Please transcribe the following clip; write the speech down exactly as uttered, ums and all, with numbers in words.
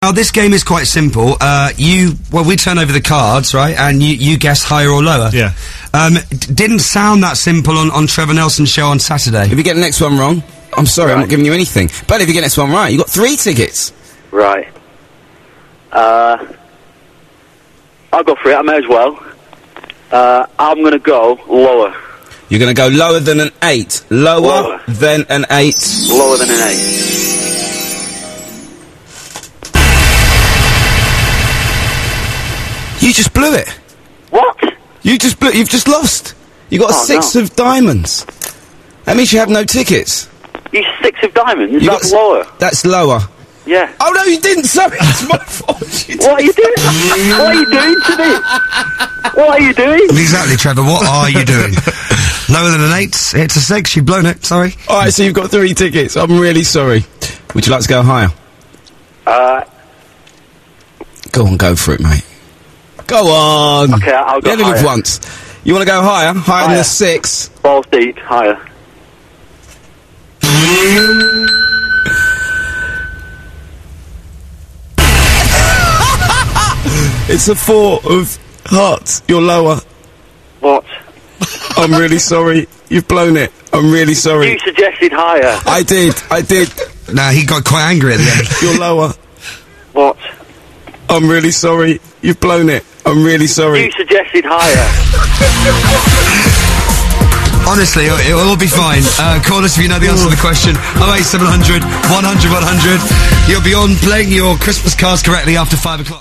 Now, this game is quite simple. Uh, you, well, we turn over the cards, right, and you, you guess higher or lower. Yeah. Um, d- didn't sound that simple on, on Trevor Nelson's show on Saturday. If you get the next one wrong, I'm sorry, Right. I'm not giving you anything. But if you get the next one right, you got three tickets. Right. Uh, I'll go for it, I may as well. Uh, I'm gonna go lower. You're going to go lower than an eight. Lower, Lower. than an eight. Lower than an eight. You just blew it. What? You just blew. You've just lost. You got a Oh, six no. of diamonds. That means you have no tickets. You six of diamonds? You That's got s- lower. That's lower. Yeah. Oh no, you didn't. Sorry, it's my fault. You What are you doing? What are you doing to me? What are you doing? Exactly, Trevor. What are you doing? Lower than an eight. It's a six. You've blown it. Sorry. All right, so you've got three tickets. I'm really sorry. Would you like to go higher? Uh, Go on, go for it, mate. Go on. Okay, I'll go You only live higher. once. You want to go higher? Higher than Higher. the six. balls deep, higher. It's a four of hearts. You're lower. What? I'm really sorry. You've blown it. I'm really sorry. You suggested higher. I did. I did. Nah, he got quite angry at the end. You're lower. What? I'm really sorry. You've blown it. I'm really sorry. You suggested higher. Honestly, it'll, it'll all be fine. Uh, call us if you know the answer to the question. oh eight seven hundred, one hundred, one hundred. You'll be on playing your Christmas cards correctly after five o'clock.